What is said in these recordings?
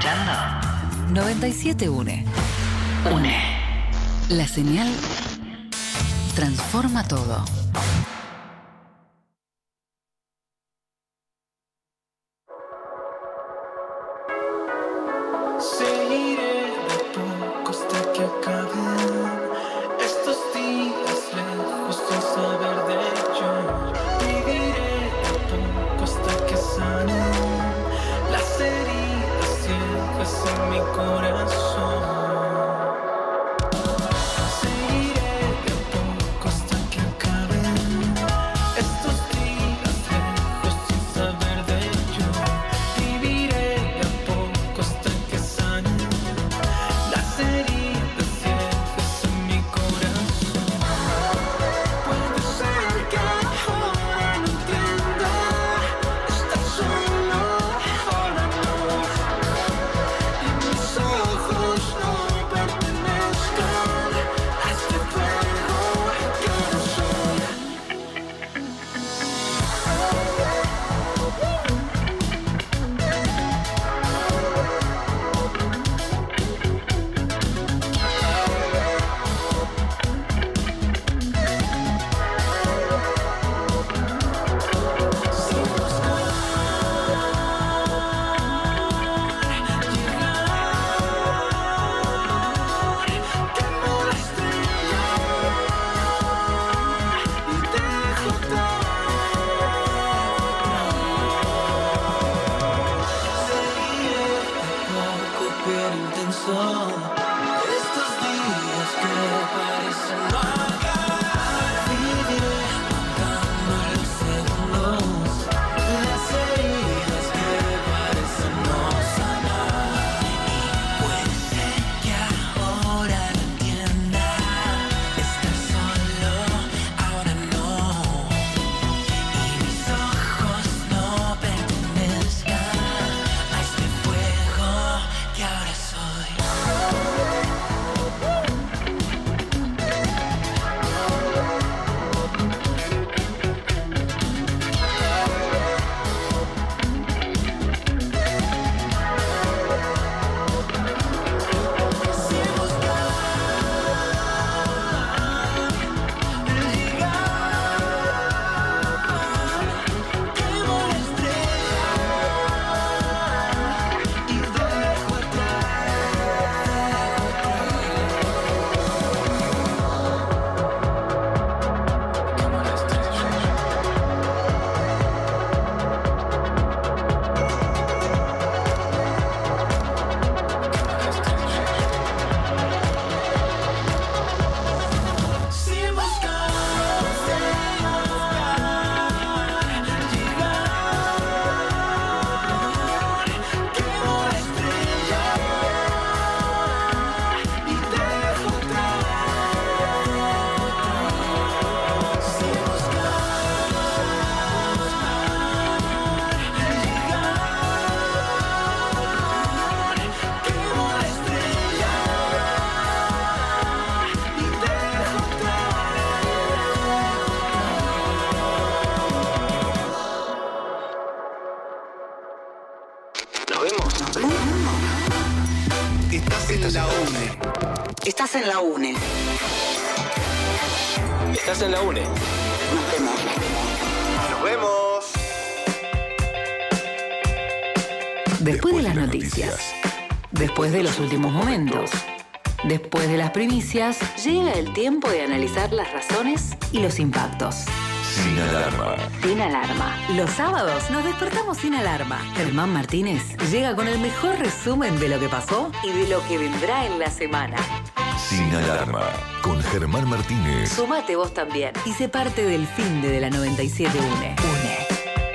escuchando 97 UNE. UNE. La señal transforma todo. Seguiré de poco hasta que acaben estos días lejos sin saber de ello. Viviré de poco hasta que sanen las heridas ciegas en mi corazón. Seguiré de poco hasta que acaben estos días lejos sin saber de ello. Viviré de poco hasta que sanen las heridas ciegas en mi corazón. Puede ser que ahora no entienda estar solo, ahora no. Y mis ojos no pertenezcan a este fuego que ahora soy. Sin buscar llegar, quemo la estrella y dejo Seguiré de poco pero intenso estos días que parecen no acabar. Viviré contando los segundos, las heridas que parecen no sanar. Puede ser que ahora no entienda estar solo, ahora no. Y mis ojos no pertenezcan a este fuego que ahora soy. Sin buscar llegar, quemo la estrella y dejo Quemo la estrella. Sin buscar llegar, quemo la estrella y dejo Sin buscar llegar, quemo la estrella y dejo ¿Nos vemos? Estás en la UNE. Estás en la UNE. Estás en la UNE. Nos vemos. Nos vemos. Después de las noticias. Después de los últimos momentos. Después de las primicias, llega el tiempo de analizar las razones y los impactos. Sin alarma. Sin alarma. Los sábados nos despertamos sin alarma. Germán Martínez llega con el mejor resumen de lo que pasó y de lo que vendrá en la semana. Sin alarma. Con Germán Martínez. Sumate vos también y sé parte del fin de la 97 UNE. UNE.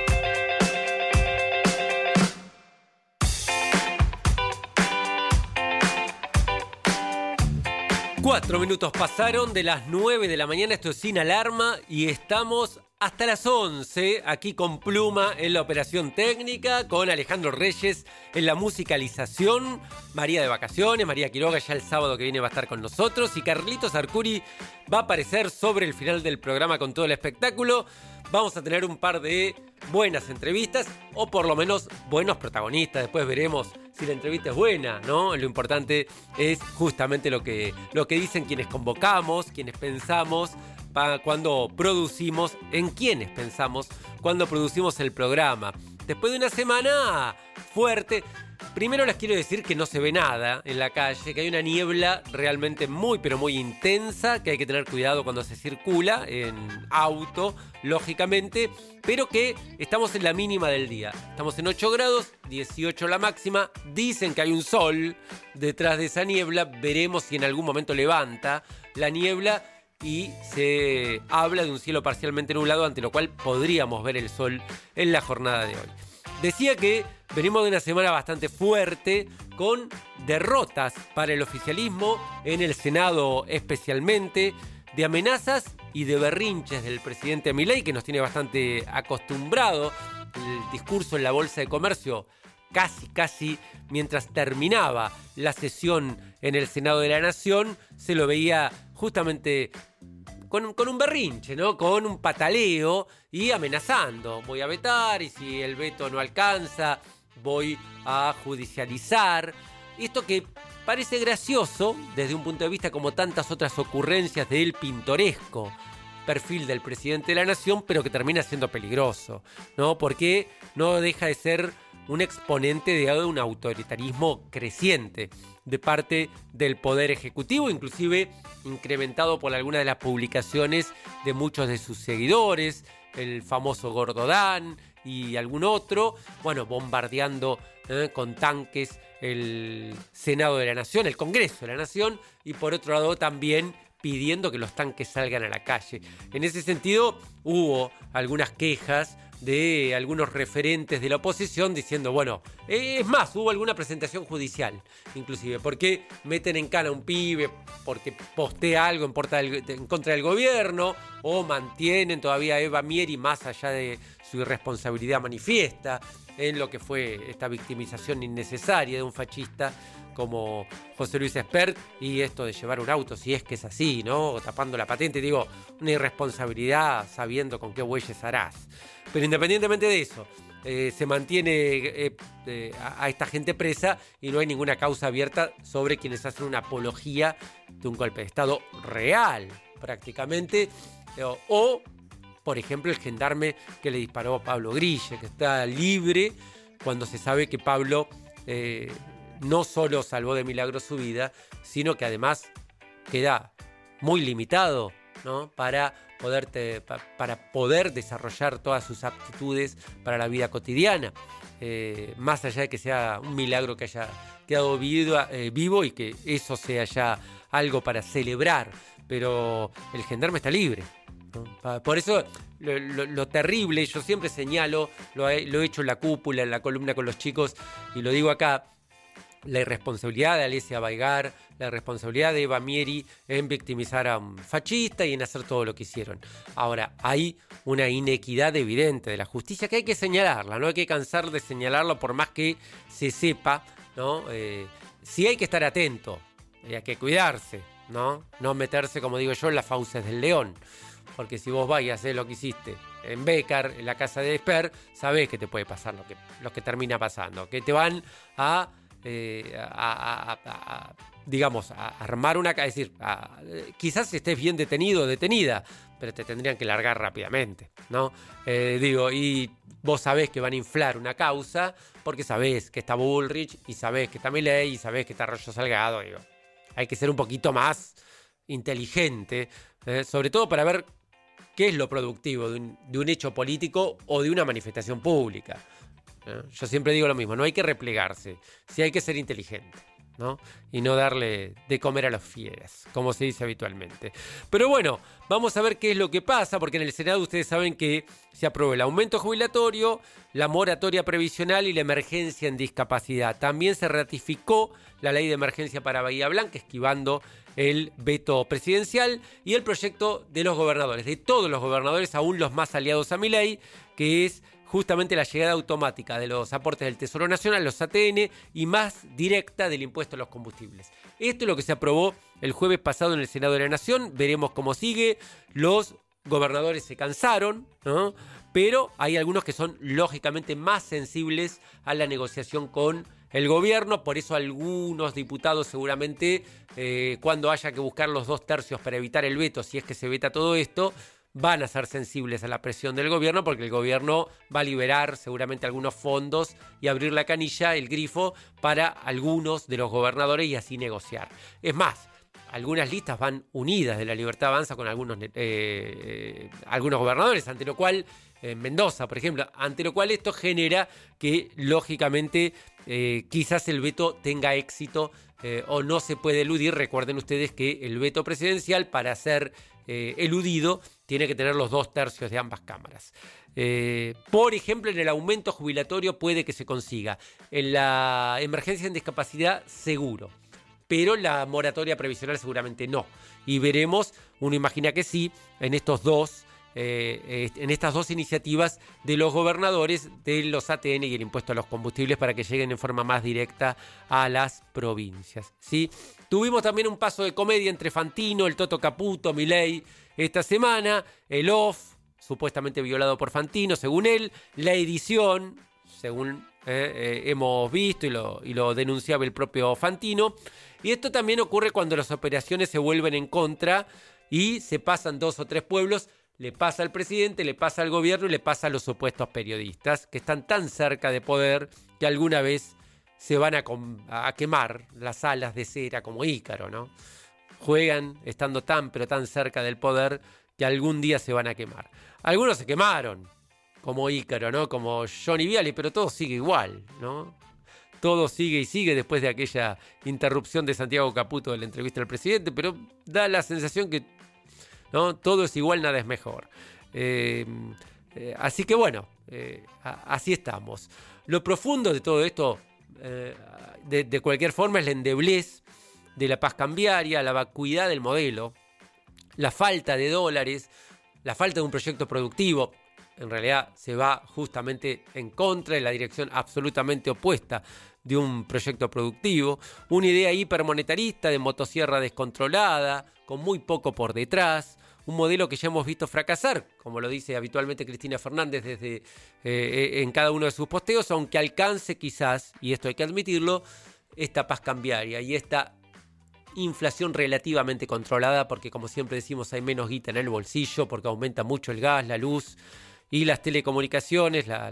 4 minutos pasaron de las 9 de la mañana, esto es Sin Alarma y estamos hasta las 11 aquí con Pluma en la operación técnica, con Alejandro Reyes en la musicalización, María de vacaciones, María Quiroga ya el sábado que viene va a estar con nosotros y Carlitos Arcuri va a aparecer sobre el final del programa con todo el espectáculo. Vamos a tener un par de buenas entrevistas o por lo menos buenos protagonistas. Después veremos si la entrevista es buena, ¿no? Lo importante es justamente lo que dicen quienes convocamos, quienes pensamos, cuando producimos, en quienes pensamos, cuando producimos el programa. Después de una semana fuerte, primero les quiero decir que no se ve nada en la calle, que hay una niebla realmente muy, pero muy intensa, que hay que tener cuidado cuando se circula en auto, lógicamente, pero que estamos en la mínima del día. Estamos en 8 grados, 18 la máxima, dicen que hay un sol detrás de esa niebla, veremos si en algún momento levanta la niebla y se habla de un cielo parcialmente nublado, ante lo cual podríamos ver el sol en la jornada de hoy. Decía que venimos de una semana bastante fuerte, con derrotas para el oficialismo, en el Senado especialmente, de amenazas y de berrinches del presidente Milei, que nos tiene bastante acostumbrado. El discurso en la Bolsa de Comercio, casi mientras terminaba la sesión en el Senado de la Nación, se lo veía justamente con un berrinche, ¿no? Con un pataleo y amenazando. Voy a vetar y si el veto no alcanza, voy a judicializar. Esto que parece gracioso desde un punto de vista como tantas otras ocurrencias del pintoresco perfil del presidente de la Nación, pero que termina siendo peligroso, ¿no? Porque no deja de ser un exponente de un autoritarismo creciente de parte del Poder Ejecutivo, inclusive incrementado por algunas de las publicaciones de muchos de sus seguidores, el famoso Gordodán y algún otro, bueno, bombardeando con tanques el Senado de la Nación, el Congreso de la Nación, y por otro lado también pidiendo que los tanques salgan a la calle. En ese sentido hubo algunas quejas de algunos referentes de la oposición diciendo, bueno, es más, hubo alguna presentación judicial, inclusive, porque meten en cana a un pibe porque postea algo en contra del gobierno, o mantienen todavía a Eva Mieri más allá de su irresponsabilidad manifiesta en lo que fue esta victimización innecesaria de un fascista como José Luis Espert, y esto de llevar un auto, si es que es así, ¿no? O tapando la patente, digo, una irresponsabilidad sabiendo con qué bueyes harás. Pero independientemente de eso, se mantiene a esta gente presa y no hay ninguna causa abierta sobre quienes hacen una apología de un golpe de Estado real, prácticamente, o, por ejemplo, el gendarme que le disparó a Pablo Grille, que está libre cuando se sabe que Pablo no solo salvó de milagro su vida, sino que además queda muy limitado, ¿no? para poder desarrollar todas sus aptitudes para la vida cotidiana, más allá de que sea un milagro que haya quedado vivo y que eso sea ya algo para celebrar, pero el gendarme está libre, ¿no? Por eso lo terrible, yo siempre señalo, lo he hecho en la cúpula, en la columna con los chicos, y lo digo acá, la irresponsabilidad de Alessia Baigar, la responsabilidad de Eva Mieri en victimizar a un fascista y en hacer todo lo que hicieron. Ahora, hay una inequidad evidente de la justicia que hay que señalarla, no hay que cansar de señalarlo por más que se sepa, ¿no? Sí hay que estar atento, hay que cuidarse, ¿no? No meterse, como digo yo, en las fauces del león. Porque si vos vas y haces lo que hiciste en Bécar, en la casa de Esper, sabés que te puede pasar lo que termina pasando, que te van a digamos, a armar una... Es decir, quizás estés bien detenido o detenida, pero te tendrían que largar rápidamente, ¿no? Y vos sabés que van a inflar una causa porque sabés que está Bullrich y sabés que está Milei y sabés que está Arroyo Salgado. Digo, hay que ser un poquito más inteligente, sobre todo para ver qué es lo productivo de un hecho político o de una manifestación pública. Yo siempre digo lo mismo, no hay que replegarse, sí hay que ser inteligente, ¿no? Y no darle de comer a los fieras, como se dice habitualmente. Pero bueno, vamos a ver qué es lo que pasa, porque en el Senado ustedes saben que se aprobó el aumento jubilatorio, la moratoria previsional y la emergencia en discapacidad. También se ratificó la ley de emergencia para Bahía Blanca, esquivando el veto presidencial, y el proyecto de los gobernadores, de todos los gobernadores, aún los más aliados a Milei, que es justamente la llegada automática de los aportes del Tesoro Nacional, los ATN, y más directa del impuesto a los combustibles. Esto es lo que se aprobó el jueves pasado en el Senado de la Nación. Veremos cómo sigue. Los gobernadores se cansaron, ¿no? Pero hay algunos que son lógicamente más sensibles a la negociación con el gobierno. Por eso algunos diputados seguramente, cuando haya que buscar los 2 tercios para evitar el veto, si es que se veta todo esto, van a ser sensibles a la presión del gobierno, porque el gobierno va a liberar seguramente algunos fondos y abrir la canilla, el grifo, para algunos de los gobernadores y así negociar. Es más, algunas listas van unidas de La Libertad Avanza con algunos gobernadores, ante lo cual, Mendoza, por ejemplo, ante lo cual esto genera que, lógicamente, quizás el veto tenga éxito o no se puede eludir. Recuerden ustedes que el veto presidencial, para ser eludido, tiene que tener los 2 tercios de ambas cámaras. Por ejemplo, en el aumento jubilatorio puede que se consiga. En la emergencia en discapacidad, seguro. Pero la moratoria previsional seguramente no. Y veremos, uno imagina que sí, en estas 2 iniciativas de los gobernadores, de los ATN y el impuesto a los combustibles, para que lleguen en forma más directa a las provincias, ¿sí? Tuvimos también un paso de comedia entre Fantino, el Toto Caputo, Milei esta semana, el off, supuestamente violado por Fantino, según él, la edición, según hemos visto y lo denunciaba el propio Fantino. Y esto también ocurre cuando las operaciones se vuelven en contra y se pasan 2 o 3 pueblos. Le pasa al presidente, le pasa al gobierno y le pasa a los supuestos periodistas, que están tan cerca de poder que alguna vez se van a quemar las alas de cera como Ícaro, ¿no? Juegan estando tan cerca del poder que algún día se van a quemar. Algunos se quemaron como Ícaro, ¿no? Como Johnny Viale, pero todo sigue igual, ¿no? Todo sigue y sigue después de aquella interrupción de Santiago Caputo de la entrevista al presidente, pero da la sensación que, ¿no?, todo es igual, nada es mejor. Así que bueno, así estamos. Lo profundo de todo esto, de cualquier forma, es la endeblez de la paz cambiaria, la vacuidad del modelo, la falta de dólares, la falta de un proyecto productivo. En realidad se va justamente en contra, de la dirección absolutamente opuesta de un proyecto productivo, una idea hipermonetarista de motosierra descontrolada, con muy poco por detrás, un modelo que ya hemos visto fracasar, como lo dice habitualmente Cristina Fernández en cada uno de sus posteos, aunque alcance quizás, y esto hay que admitirlo, esta paz cambiaria y esta inflación relativamente controlada, porque como siempre decimos, hay menos guita en el bolsillo, porque aumenta mucho el gas, la luz y las telecomunicaciones, la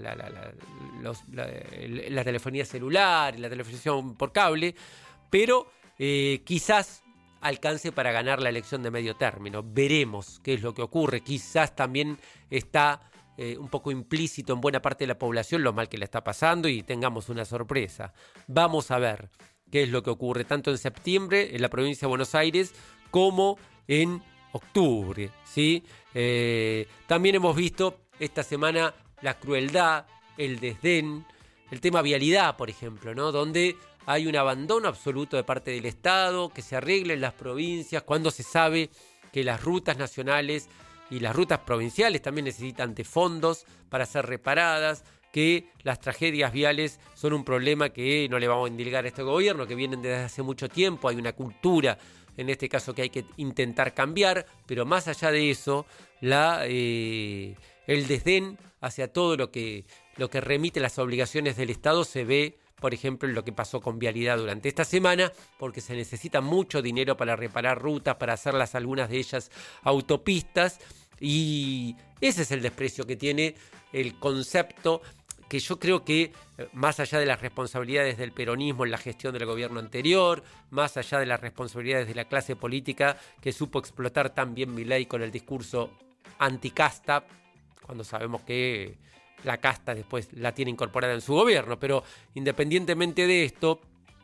telefonía celular, la televisión por cable, pero quizás alcance para ganar la elección de medio término. Veremos qué es lo que ocurre. Quizás también está un poco implícito en buena parte de la población lo mal que le está pasando y tengamos una sorpresa. Vamos a ver qué es lo que ocurre tanto en septiembre en la provincia de Buenos Aires como en octubre, ¿sí? También hemos visto esta semana la crueldad, el desdén, el tema vialidad, por ejemplo, ¿no?, donde hay un abandono absoluto de parte del Estado, que se arreglen las provincias, cuando se sabe que las rutas nacionales y las rutas provinciales también necesitan de fondos para ser reparadas, que las tragedias viales son un problema que no le vamos a endilgar a este gobierno, que vienen desde hace mucho tiempo. Hay una cultura, en este caso, que hay que intentar cambiar, pero más allá de eso, el desdén hacia todo lo que remite las obligaciones del Estado se ve, por ejemplo, en lo que pasó con vialidad durante esta semana, porque se necesita mucho dinero para reparar rutas, para hacerlas, algunas de ellas, autopistas, y ese es el desprecio que tiene el concepto, que yo creo que, más allá de las responsabilidades del peronismo en la gestión del gobierno anterior, más allá de las responsabilidades de la clase política que supo explotar tan bien Milei con el discurso anticasta, cuando sabemos que la casta después la tiene incorporada en su gobierno, pero independientemente de esto,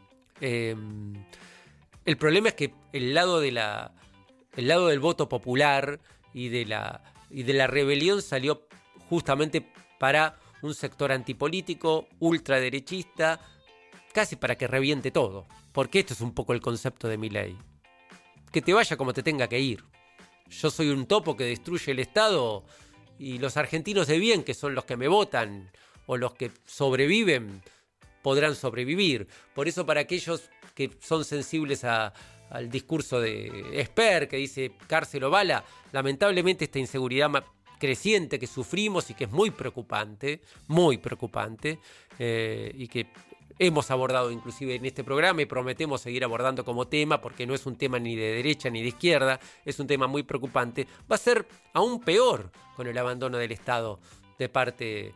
el problema es que el lado del voto popular y de la rebelión salió justamente para un sector antipolítico, ultraderechista, casi para que reviente todo, porque esto es un poco el concepto de Milei: que te vaya como te tenga que ir. Yo soy un topo que destruye el Estado, y los argentinos de bien, que son los que me votan, o los que sobreviven, podrán sobrevivir. Por eso, para aquellos que son sensibles al discurso de Esper, que dice cárcel o bala, lamentablemente esta inseguridad creciente que sufrimos y que es muy preocupante, y que hemos abordado inclusive en este programa y prometemos seguir abordando como tema, porque no es un tema ni de derecha ni de izquierda, es un tema muy preocupante, va a ser aún peor con el abandono del Estado de parte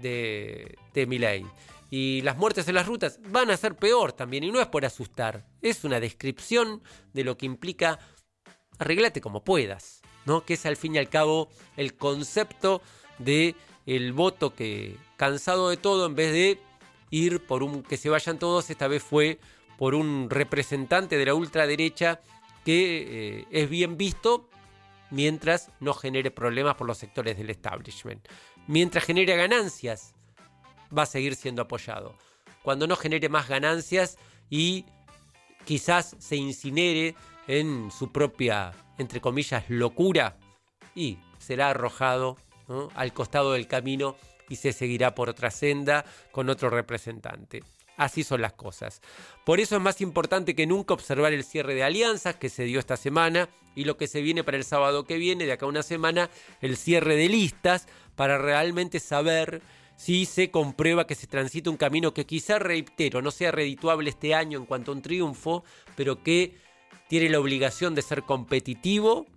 de Milei. Y las muertes en las rutas van a ser peor también, y no es por asustar, es una descripción de lo que implica arreglate como puedas, ¿no? Que es al fin y al cabo el concepto de el voto que, cansado de todo, en vez de ir por un que se vayan todos, esta vez fue por un representante de la ultraderecha que es bien visto mientras no genere problemas por los sectores del establishment. Mientras genere ganancias, va a seguir siendo apoyado. Cuando no genere más ganancias y quizás se incinere en su propia, entre comillas, locura, y será arrojado, ¿no?, al costado del camino y se seguirá por otra senda con otro representante. Así son las cosas. Por eso es más importante que nunca observar el cierre de alianzas que se dio esta semana y lo que se viene para el sábado que viene, de acá a una semana, el cierre de listas, para realmente saber si se comprueba que se transita un camino que quizá, reitero, no sea redituable este año en cuanto a un triunfo, pero que tiene la obligación de ser competitivo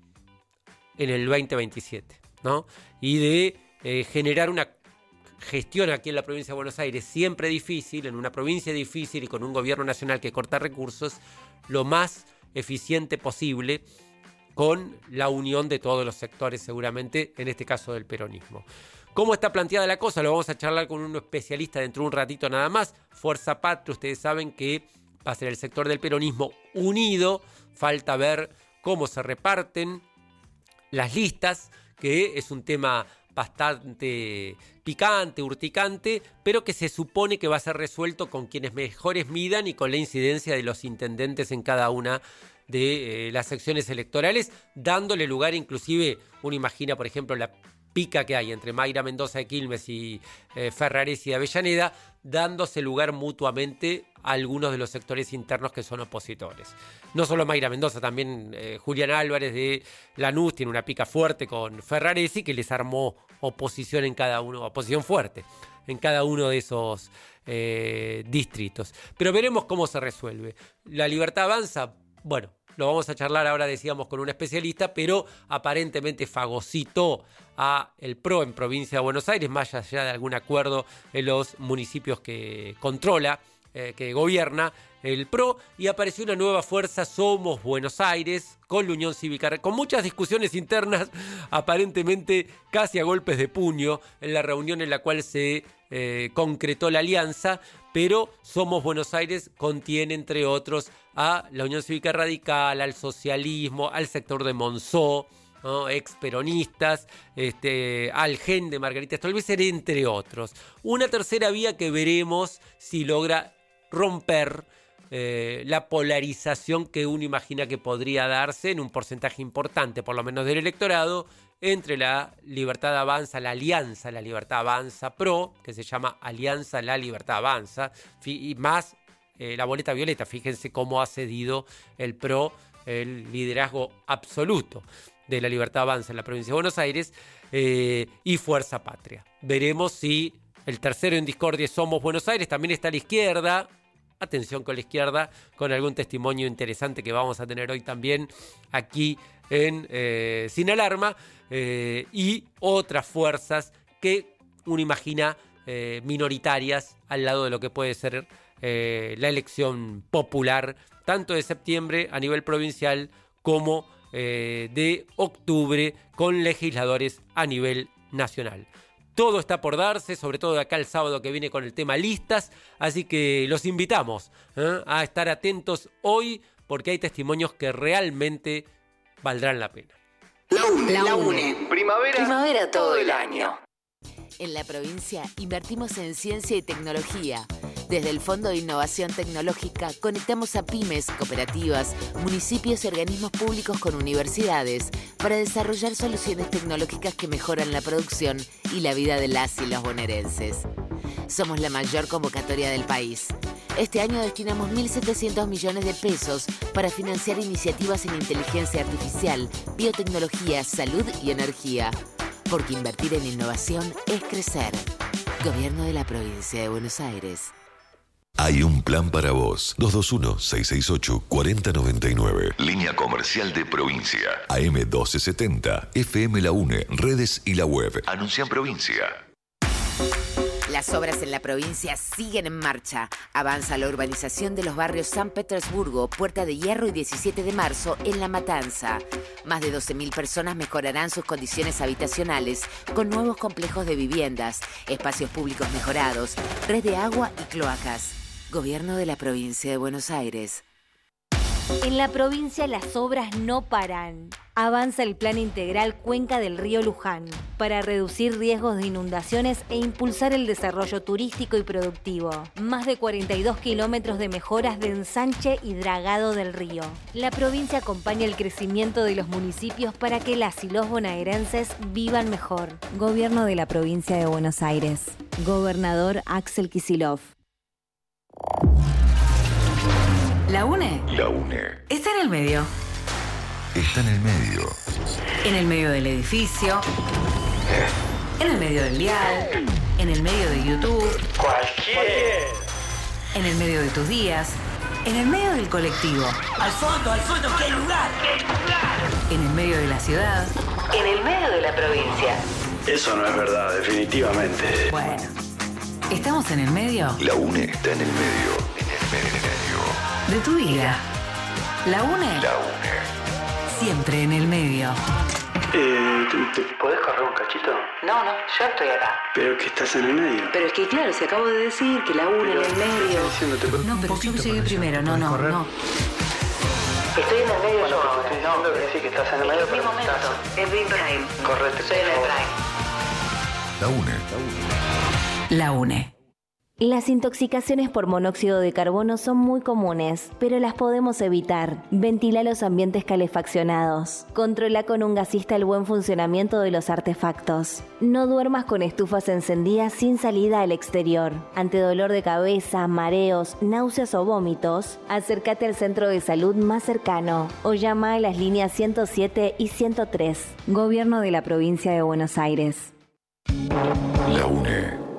en el 2027, ¿no? Y de generar una gestión aquí en la provincia de Buenos Aires siempre difícil, en una provincia difícil y con un gobierno nacional que corta recursos, lo más eficiente posible, con la unión de todos los sectores, seguramente, en este caso del peronismo. ¿Cómo está planteada la cosa? Lo vamos a charlar con un especialista dentro de un ratito nada más. Fuerza Patria, ustedes saben que va a ser el sector del peronismo unido. Falta ver cómo se reparten las listas, que es un tema bastante picante, urticante, pero que se supone que va a ser resuelto con quienes mejores midan y con la incidencia de los intendentes en cada una de las secciones electorales, dándole lugar inclusive, uno imagina por ejemplo la pica que hay entre Mayra Mendoza de Quilmes y Ferraresi de Avellaneda, dándose lugar mutuamente a algunos de los sectores internos que son opositores. No solo Mayra Mendoza, también Julián Álvarez de Lanús tiene una pica fuerte con Ferraresi, que les armó oposición en cada uno, oposición fuerte en cada uno de esos distritos. Pero veremos cómo se resuelve. La Libertad Avanza, bueno, lo vamos a charlar ahora, decíamos, con un especialista, pero aparentemente fagocitó a el PRO en provincia de Buenos Aires, más allá de algún acuerdo en los municipios que controla, que gobierna el PRO, y apareció una nueva fuerza, Somos Buenos Aires, con la Unión Cívica, con muchas discusiones internas, aparentemente casi a golpes de puño, en la reunión en la cual se concretó la alianza, pero Somos Buenos Aires contiene, entre otros, a la Unión Cívica Radical, al socialismo, al sector de Monzó, ¿no?, ex peronistas, al GEN de Margarita Stolbizer, entre otros. Una tercera vía que veremos si logra romper la polarización que uno imagina que podría darse en un porcentaje importante, por lo menos del electorado, entre la Libertad Avanza, la Alianza La Libertad Avanza PRO, que se llama Alianza La Libertad Avanza, y más la boleta violeta. Fíjense cómo ha cedido el PRO el liderazgo absoluto de la Libertad Avanza en la provincia de Buenos Aires, y Fuerza Patria. Veremos si el tercero en discordia es Somos Buenos Aires. También está la izquierda. Atención con la izquierda, con algún testimonio interesante que vamos a tener hoy también aquí en Sin Alarma, y otras fuerzas que uno imagina minoritarias al lado de lo que puede ser la elección popular, tanto de septiembre a nivel provincial como de octubre, con legisladores a nivel nacional. Todo está por darse, sobre todo de acá el sábado que viene con el tema listas, así que los invitamos a estar atentos hoy, porque hay testimonios que realmente valdrán la pena. La UNE. Primavera todo el año. En la provincia invertimos en ciencia y tecnología. Desde el Fondo de Innovación Tecnológica conectamos a pymes, cooperativas, municipios y organismos públicos con universidades para desarrollar soluciones tecnológicas que mejoran la producción y la vida de las y los bonaerenses. Somos la mayor convocatoria del país. Este año destinamos 1.700 millones de pesos para financiar iniciativas en inteligencia artificial, biotecnología, salud y energía. Porque invertir en innovación es crecer. Gobierno de la Provincia de Buenos Aires. Hay un plan para vos. 221-668-4099. Línea comercial de provincia. AM 1270. FM La UNE. Redes y la web. Anuncia en provincia. Las obras en la provincia siguen en marcha. Avanza la urbanización de los barrios San Petersburgo, Puerta de Hierro y 17 de marzo en La Matanza. Más de 12.000 personas mejorarán sus condiciones habitacionales con nuevos complejos de viviendas, espacios públicos mejorados, red de agua y cloacas. Gobierno de la provincia de Buenos Aires. En la provincia las obras no paran. Avanza el Plan Integral Cuenca del Río Luján para reducir riesgos de inundaciones e impulsar el desarrollo turístico y productivo. Más de 42 kilómetros de mejoras de ensanche y dragado del río. La provincia acompaña el crecimiento de los municipios para que las y los bonaerenses vivan mejor. Gobierno de la provincia de Buenos Aires. Gobernador Axel Kicillof. La UNE La UNE. está en el medio. Está en el medio. En el medio del edificio. En el medio del dial. En el medio de YouTube. En el medio de tus días. En el medio del colectivo. Al fondo, que hay lugar. En el medio de la ciudad. En el medio de la provincia. Eso no es verdad, definitivamente. Bueno, estamos en el medio La UNE está en el medio. En el medio. de tu vida. La UNE. La UNE. Siempre en el medio. ¿Te podés correr un cachito? No, yo estoy acá. Pero que estás en el medio. Pero es que claro, si acabo de decir que la UNE en el medio. No, pero yo llegué primero, no. Estoy en el medio yo ahora. No, que decir que estás en el medio, Es mi momento, es mi prime. Correte, Soy en el prime. La UNE. La UNE. Las intoxicaciones por monóxido de carbono son muy comunes, pero las podemos evitar. Ventila los ambientes calefaccionados. Controla con un gasista el buen funcionamiento de los artefactos. No duermas con estufas encendidas sin salida al exterior. Ante dolor de cabeza, mareos, náuseas o vómitos, acércate al centro de salud más cercano o llama a las líneas 107 y 103. Gobierno de la provincia de Buenos Aires. La UNE.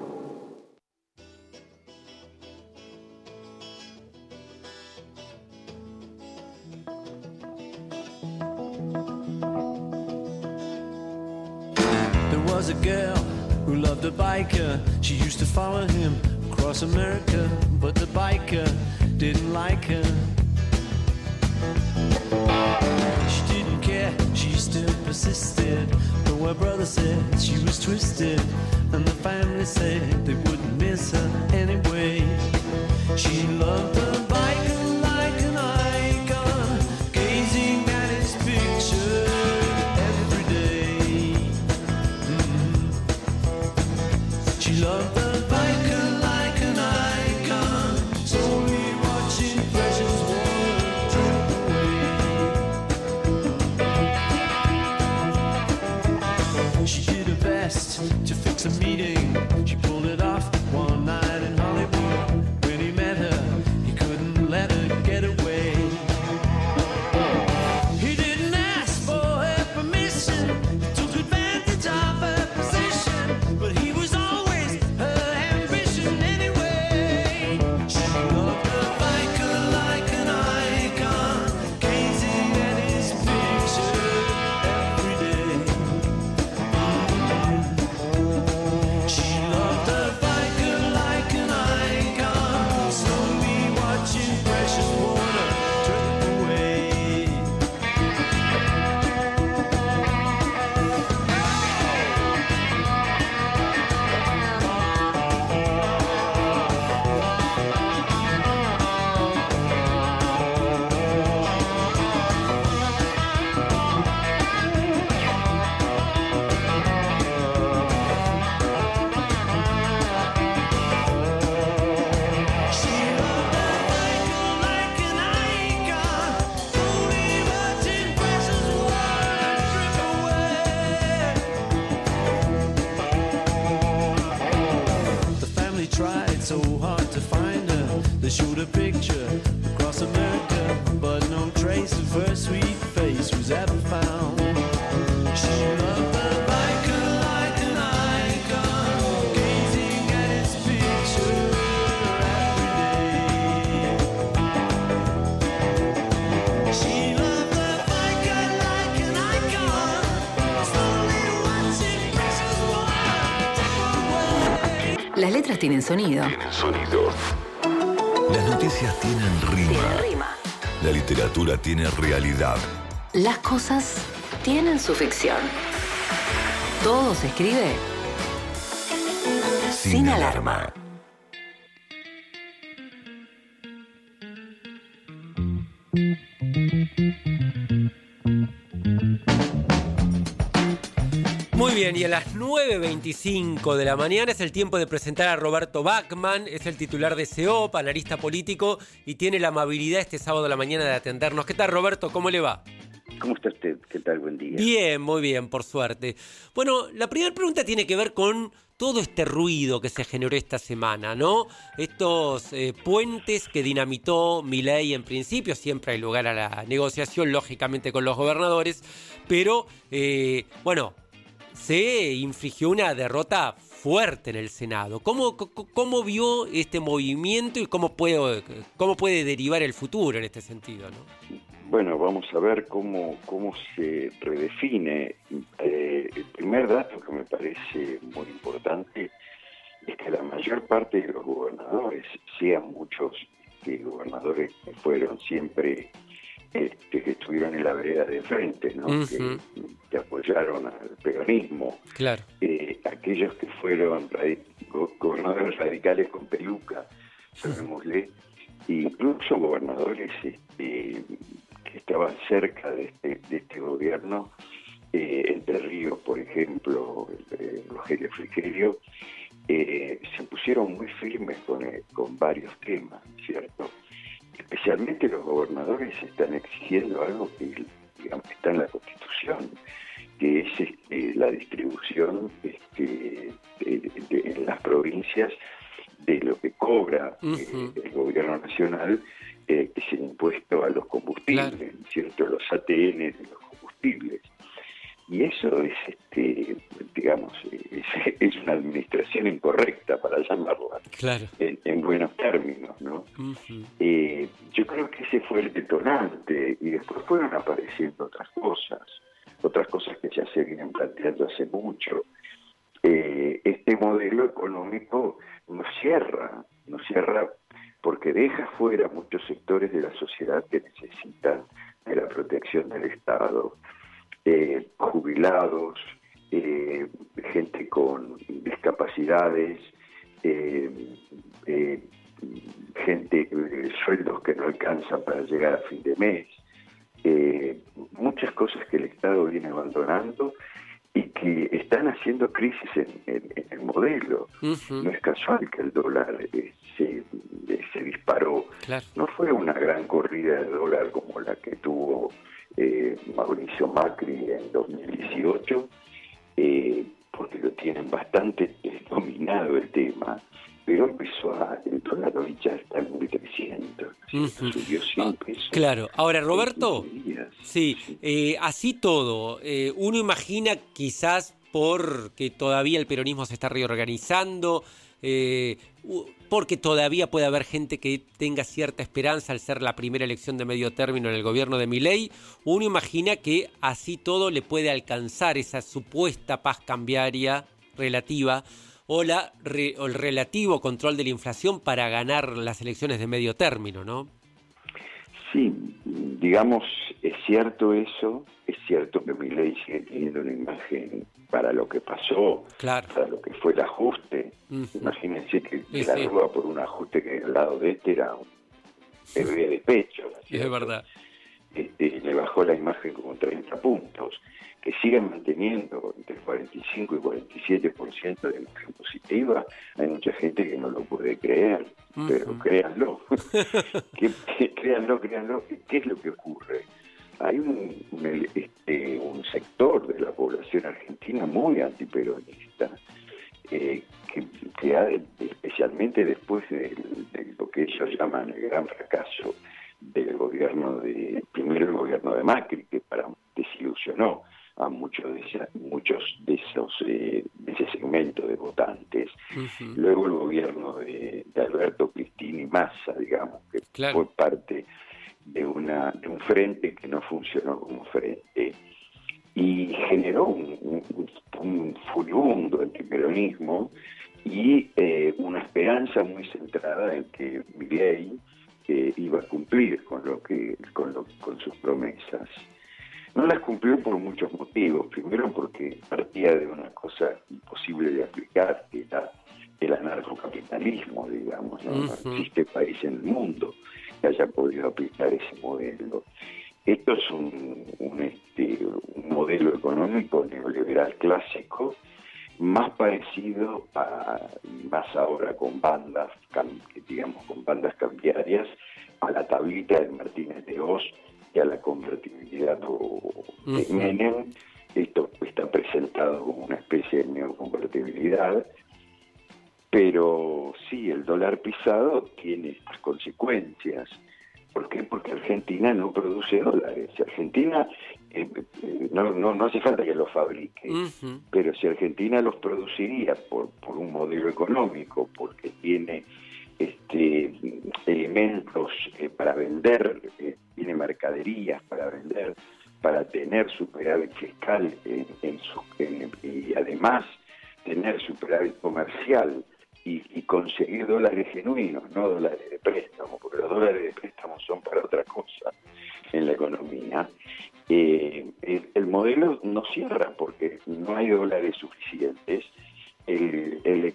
Was a girl who loved a biker. She used to follow him across America, but the biker didn't like her. She didn't care, she still persisted. But her brother said she was twisted, and the family said they wouldn't miss her anyway. She loved the biker like an icon, gazing at his picture. She loved the biker like an icon, slowly watching precious water drip away. She did her best to fix a meeting. She pulled it off one night in Hollywood. When he met her, he couldn't let her get away. He didn't ask for her permission, he took advantage of her position, but he was showed a picture across America, but no trace of her sweet face was ever found. She loved the biker like an icon, gazing at his picture every day. noticias tienen sonido. Tienen sonido. Las noticias tienen rima. La literatura tiene realidad. Las cosas tienen su ficción. Todo se escribe sin alarma. Muy bien, y a las 9:25 de la mañana es el tiempo de presentar a Roberto Bachman, es el titular de CEOP, analista político, y tiene la amabilidad este sábado de la mañana de atendernos. ¿Qué tal, Roberto? ¿Cómo le va? ¿Cómo está usted? ¿Qué tal? Buen día. Bien, muy bien, por suerte. Bueno, la primera pregunta tiene que ver con todo este ruido que se generó esta semana, ¿no? Estos puentes que dinamitó Milei en principio, siempre hay lugar a la negociación, lógicamente, con los gobernadores, pero, bueno, se infligió una derrota fuerte en el Senado. ¿Cómo vio este movimiento y cómo puede derivar el futuro en este sentido, ¿no? Bueno, vamos a ver cómo se redefine. El primer dato que me parece muy importante es que la mayor parte de los gobernadores, sean muchos gobernadores que fueron siempre, que estuvieron en la vereda de frente, ¿no? Uh-huh. que apoyaron al peronismo. Claro. Aquellos que fueron gobernadores radicales con peluca, llamémosle, incluso gobernadores que estaban cerca de este gobierno, Entre Ríos, por ejemplo, Rogelio Frigerio, se pusieron muy firmes con varios temas, ¿cierto? Especialmente los gobernadores están exigiendo algo que, digamos, está en la Constitución, que es la distribución en las provincias de lo que cobra el gobierno nacional, que es el impuesto a los combustibles, claro, ¿cierto? Los ATN de los combustibles. Y eso es, digamos, es una administración incorrecta, para llamarla, claro, en buenos términos, ¿no? Uh-huh. Yo creo que ese fue el detonante, y después fueron apareciendo otras cosas que ya se vienen planteando hace mucho. Este modelo económico no cierra porque deja fuera muchos sectores de la sociedad que necesitan de la protección del Estado, jubilados, gente con discapacidades, gente, sueldos que no alcanzan para llegar a fin de mes, muchas cosas que el Estado viene abandonando y que están haciendo crisis en el modelo. Uh-huh. No es casual que el dólar se disparó. Claro. No fue una gran corrida de dólar como la que tuvo Mauricio Macri en 2018, porque lo tienen bastante dominado el tema, pero el dólar hoy ya está en 1.300, uh-huh, subió 100 pesos. Claro. Ahora, Roberto, sí, así todo, uno imagina quizás porque todavía el peronismo se está reorganizando, porque todavía puede haber gente que tenga cierta esperanza al ser la primera elección de medio término en el gobierno de Milei, uno imagina que así todo le puede alcanzar esa supuesta paz cambiaria relativa o el relativo control de la inflación para ganar las elecciones de medio término, ¿no? Sí, digamos, es cierto eso, es cierto que Milei sigue teniendo una imagen para lo que pasó, claro, para lo que fue el ajuste. Uh-huh. Imagínense que la Rúa por un ajuste que al lado de era un bebé de pecho, ¿no? Es verdad. Le bajó la imagen como 30 puntos, que siguen manteniendo entre 45 y 47% de imagen positiva. Hay mucha gente que no lo puede creer, uh-huh, pero créanlo. Créanlo. ¿Qué es lo que ocurre? Hay un sector de la población argentina muy antiperonista, que ha, especialmente después de lo que ellos llaman el gran fracaso del gobierno primero el gobierno de Macri, que desilusionó a muchos de ese segmento de votantes. Uh-huh. Luego el gobierno de Alberto Cristina y Massa, digamos, que claro, fue parte de un frente que no funcionó como frente y generó un furibundo antiperonismo y una esperanza muy centrada en que Milei iba a cumplir con sus promesas. No las cumplió por muchos motivos. Primero porque partía de una cosa imposible de aplicar, que era el anarcocapitalismo, digamos, ¿no? No existe país en el mundo que haya podido aplicar ese modelo. Esto es un modelo económico neoliberal clásico, más parecido más ahora con bandas cambiarias, a la tablita de Martínez de Hoz y a la convertibilidad de Menem. Esto está presentado como una especie de neoconvertibilidad, pero sí, el dólar pisado tiene estas consecuencias. ¿Por qué? Porque Argentina no produce dólares. Argentina no hace falta que los fabrique, pero si Argentina los produciría por un modelo económico, porque tiene elementos para vender, tiene mercaderías para vender, para tener superávit fiscal y además tener superávit comercial y conseguir dólares genuinos, no dólares de préstamo, porque los dólares de préstamo son para otra cosa en la economía. El modelo no cierra porque no hay dólares suficientes. El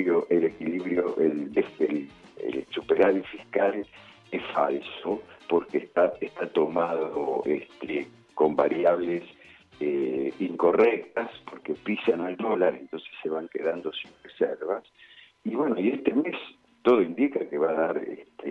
superávit fiscal es falso porque está tomado con variables incorrectas, porque pisan al dólar, entonces se van quedando sin reservas. Y bueno, y este mes todo indica que va a dar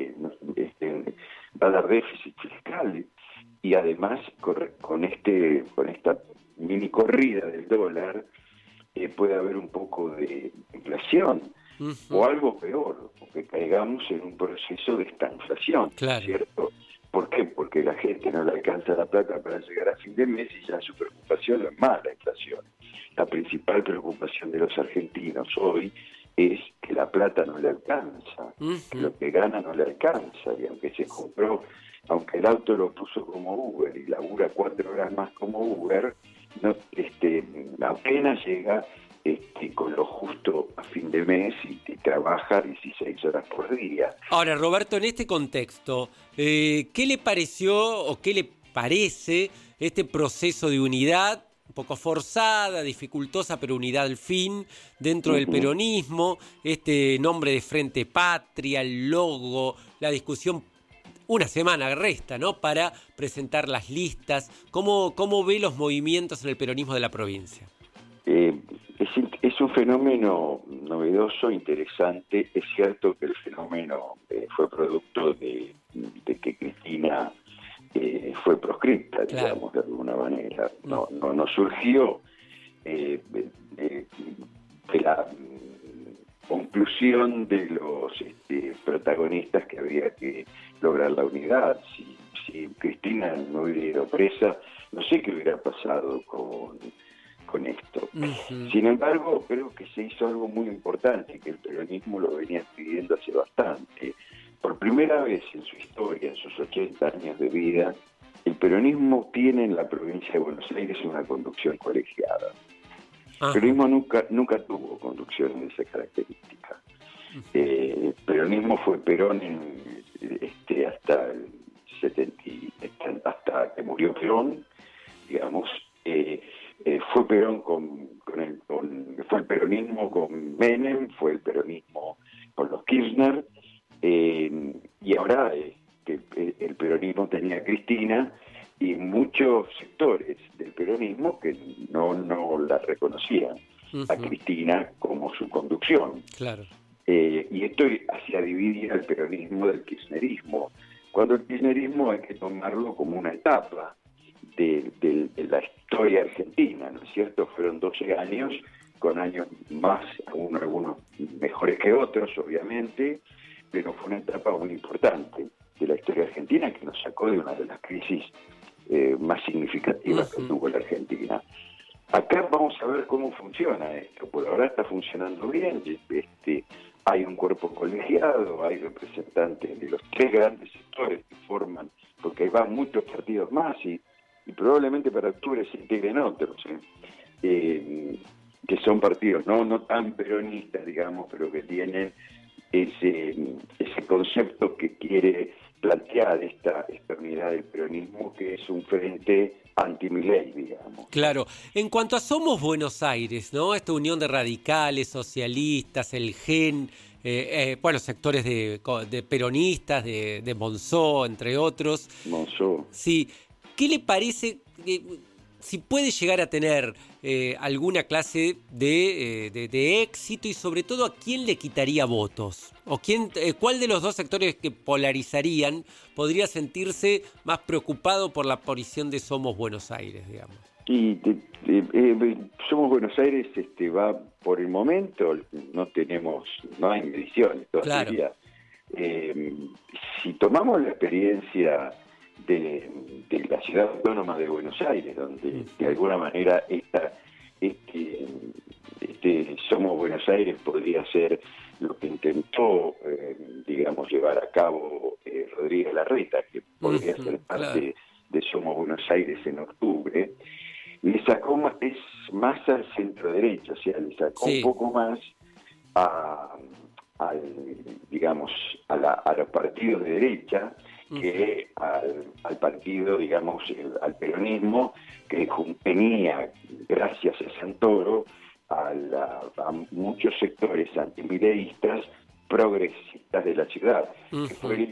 déficit fiscal, y además con esta mini corrida del dólar puede haber un poco de inflación, o algo peor, porque caigamos en un proceso de estanflación, claro. ¿Cierto? ¿Por qué? Porque la gente no le alcanza la plata para llegar a fin de mes y ya su preocupación no es más la inflación. La principal preocupación de los argentinos hoy es que la plata no le alcanza, que lo que gana no le alcanza, y aunque el auto lo puso como Uber y labura 4 horas más como Uber, no, apenas llega con lo justo a fin de mes y trabaja 16 horas por día. Ahora, Roberto, en este contexto, ¿qué le pareció o qué le parece este proceso de unidad, un poco forzada, dificultosa, pero unidad al fin, dentro del peronismo, este nombre de Frente Patria, el logo, la discusión? Una semana resta, ¿no?, para presentar las listas. ¿Cómo ve los movimientos en el peronismo de la provincia? Es un fenómeno novedoso, interesante. Es cierto que el fenómeno fue producto de que Cristina fue proscripta, digamos, de alguna manera. No surgió de la conclusión de los protagonistas que había que lograr la unidad. Si Cristina no hubiera ido presa, no sé qué hubiera pasado con esto. Sin embargo, creo que se hizo algo muy importante, que el peronismo lo venía pidiendo hace bastante. Por primera vez en su historia, en sus 80 años de vida, el peronismo tiene en la provincia de Buenos Aires una conducción colegiada. El peronismo nunca tuvo conducciones de esa característica. El peronismo fue Perón hasta el 70, hasta que murió Perón, digamos. Fue Perón fue el peronismo con Menem, fue el peronismo con los Kirchner, y ahora que el peronismo tenía a Cristina y muchos sectores del peronismo que no la reconocían a Cristina como su conducción. Claro. Y esto hacía dividir al peronismo del kirchnerismo, cuando el kirchnerismo hay que tomarlo como una etapa de la historia argentina, ¿no es cierto? Fueron 12 años, con años más, algunos mejores que otros, obviamente, pero fue una etapa muy importante de la historia argentina que nos sacó de una de las crisis más significativas que tuvo la Argentina. Acá vamos a ver cómo funciona esto. Por ahora está funcionando bien. Hay un cuerpo colegiado, hay representantes de los 3 grandes sectores que forman, porque ahí van muchos partidos más y probablemente para octubre se integren otros. que son partidos no tan peronistas, digamos, pero que tienen ese concepto que quiere plantear esta unidad del peronismo, que es un frente anti-Milei, digamos. Claro. En cuanto a Somos Buenos Aires, ¿no? Esta unión de radicales, socialistas, el GEN, sectores de peronistas, de Monzó, entre otros. Monzó. Sí. ¿Qué le parece si puede llegar a tener alguna clase de éxito y sobre todo a quién le quitaría votos? ¿O cuál de los dos sectores que polarizarían podría sentirse más preocupado por la aparición de Somos Buenos Aires, digamos? Y Somos Buenos Aires va por el momento, no hay mediciones todavía. Claro. Si tomamos la experiencia de la ciudad autónoma de Buenos Aires, donde de alguna manera Somos Buenos Aires podría ser lo que intentó, llevar a cabo Rodríguez Larreta, que podría ser parte de Somos Buenos Aires en octubre, le sacó más al centro derecha, o sea, le sacó un poco más a los partidos de derecha que al partido, al peronismo, que tenía, gracias a Santoro, a muchos sectores antimileístas progresistas de la ciudad, que fue,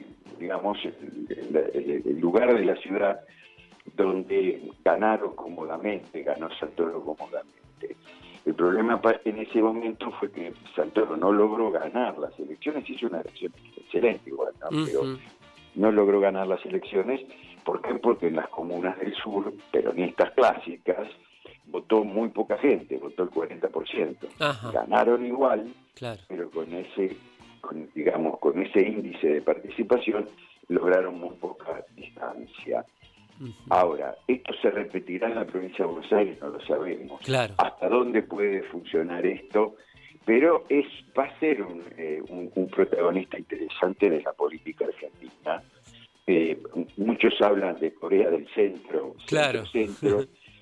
el lugar de la ciudad donde ganó Santoro cómodamente. El problema en ese momento fue que Santoro no logró ganar las elecciones, hizo una elección excelente igual, ¿no? Pero no logró ganar las elecciones. ¿Por qué? Porque en las comunas del sur, peronistas clásicas, votó muy poca gente, votó el 40%. Ajá. Ganaron igual, claro, pero con ese índice de participación lograron muy poca distancia. Ahora, ¿esto se repetirá en la provincia de Buenos Aires? No lo sabemos. Claro. ¿Hasta dónde puede funcionar esto? Pero va a ser un protagonista interesante de la política argentina. Muchos hablan de Corea del Centro. Claro. Centro.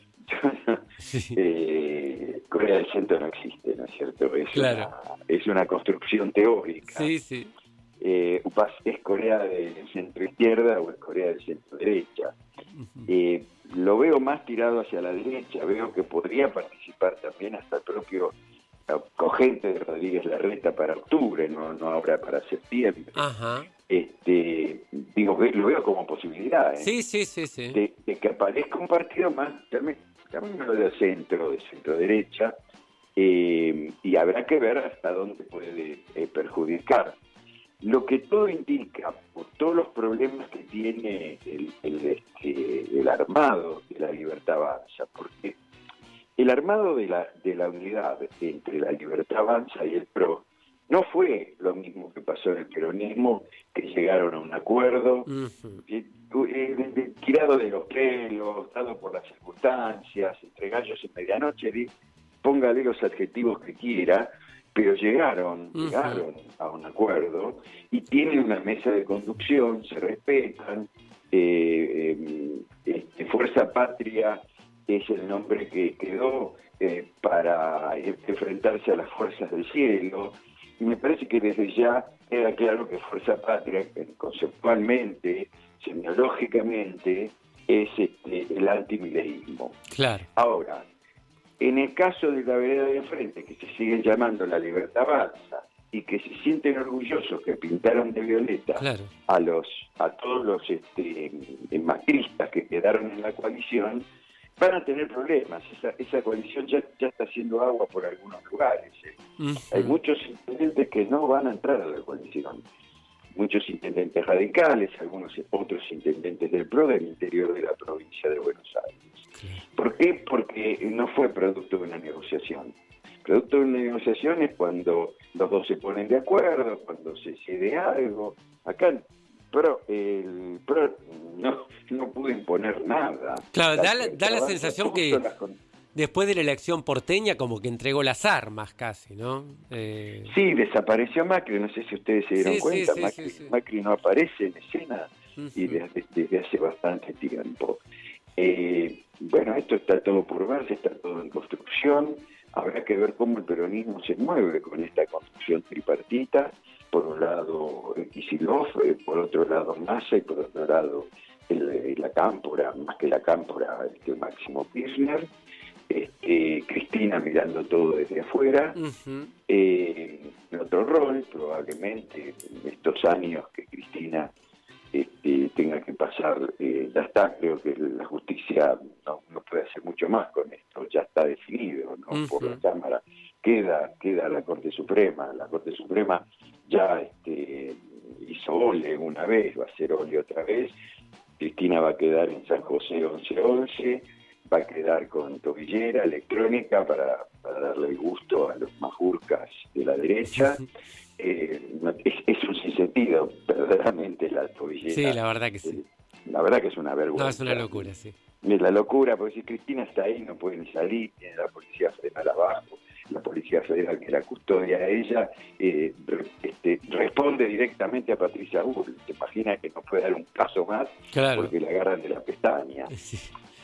Corea del Centro no existe, ¿no es cierto? Es una construcción teórica. Sí, sí. ¿Es Corea del centro izquierda o es Corea del centro derecha? Lo veo más tirado hacia la derecha. Veo que podría participar también hasta el propio cogente de Rodríguez Larreta para octubre, no ahora para septiembre. Ajá. Lo veo como posibilidad, Sí. De que aparezca un partido más, también de centro derecha, y habrá que ver hasta dónde puede perjudicar. Lo que todo indica, por todos los problemas que tiene el armado de la Libertad Avanza, porque el armado de la unidad entre la Libertad Avanza y el PRO no fue lo mismo que pasó en el peronismo, que llegaron a un acuerdo, tirado de los pelos, dado por las circunstancias, entre gallos en medianoche, póngale los adjetivos que quiera, pero llegaron a un acuerdo y tienen una mesa de conducción, se respetan. Fuerza Patria es el nombre que quedó para enfrentarse a las fuerzas del cielo, y me parece que desde ya queda claro que Fuerza Patria, conceptualmente, semiológicamente, es el antimileísmo. Claro. Ahora, en el caso de la vereda de enfrente, que se siguen llamando la Libertad Avanza, y que se sienten orgullosos que pintaron de violeta, claro, a todos los macristas que quedaron en la coalición, van a tener problemas. Esa coalición ya está haciendo agua por algunos lugares. Hay muchos intendentes que no van a entrar a la coalición. Muchos intendentes radicales, otros intendentes del PRO del interior de la provincia de Buenos Aires. ¿Por qué? Porque no fue producto de una negociación. Producto de una negociación es cuando los dos se ponen de acuerdo, cuando se cede algo. Acá el PRO no pudo imponer nada. Claro, da la sensación que después de la elección porteña como que entregó las armas casi, ¿no? Sí, desapareció Macri, no sé si ustedes se dieron cuenta, Macri no aparece en escena y desde hace bastante tiempo. Esto está todo por verse, está todo en construcción. habrá que ver cómo el peronismo se mueve con esta construcción tripartita. Por un lado Kicillof, por otro lado Massa y por otro lado la Cámpora, más que la Cámpora, Máximo Kirchner. Cristina mirando todo desde afuera. En otro rol, probablemente en estos años que Cristina tenga que pasar, ya está, creo que la justicia no puede hacer mucho más con esto, ya está definido, ¿no? Por la Cámara. Queda la Corte Suprema. La Corte Suprema ya hizo ole una vez, va a hacer ole otra vez. Cristina va a quedar en San José 1111, va a quedar con tobillera electrónica para darle el gusto a los majurcas de la derecha. Es un sinsentido, verdaderamente, la tobillera. Sí, la verdad que sí. La verdad que es una vergüenza. No, es una locura, sí. Es la locura, porque si Cristina está ahí no puede ni salir, tiene la Policía Federal abajo, la Policía Federal que la custodia a ella, responde directamente a Patricia Bullrich. ¿Te imaginas que no puede dar un paso más? Claro. Porque la agarran de la pestaña? Sí.